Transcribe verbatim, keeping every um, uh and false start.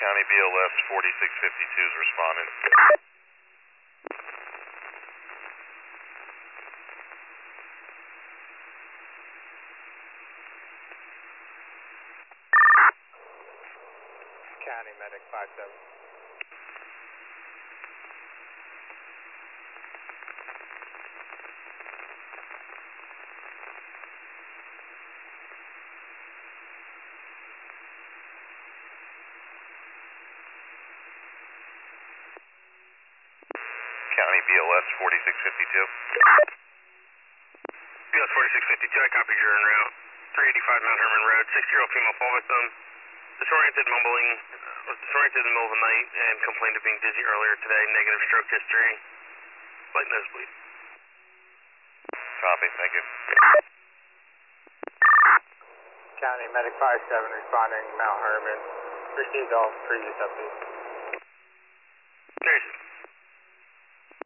County B L S forty-six fifty-two is responding. County Medic five seven. County B L S forty-six fifty-two. B L S forty-six fifty-two, I copy you're en route. three eighty-five Mount Herman Road, six-year-old female fall victim. Disoriented, mumbling, was disoriented in the middle of the night and complained of being dizzy earlier today. Negative stroke history. Slight nosebleed. Copy, thank you. County Medic five seven responding Mount Herman. Received all previous updates.